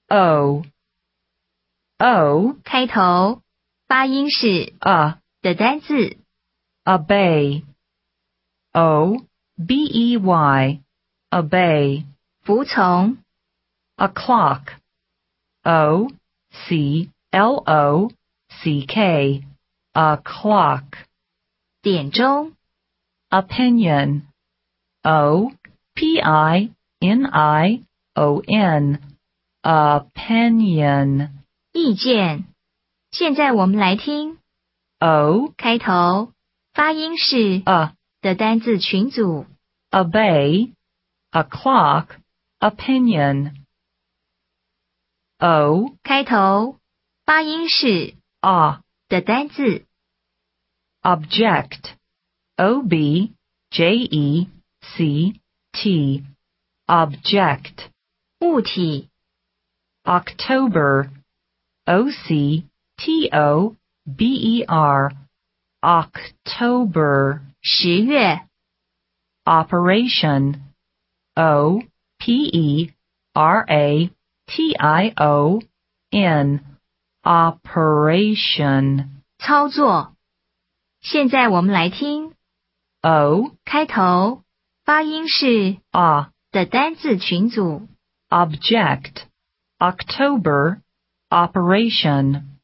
O O 开头发音是 的单字 obey O B E Y obey 服从 o'clock O C L O C K o'clock 点钟 opinion O P I N I O N opinion 意见。现在我们来听 O 开头发音是 的单字群组 obey o'clock opinion O 开头发音是 的单字 object O B J E C T object 物体 October O C T O B E R October 10月 operation O P E R A T I O N operation 操作。现在我们来听 O 开头发音是的单字群组 object October operation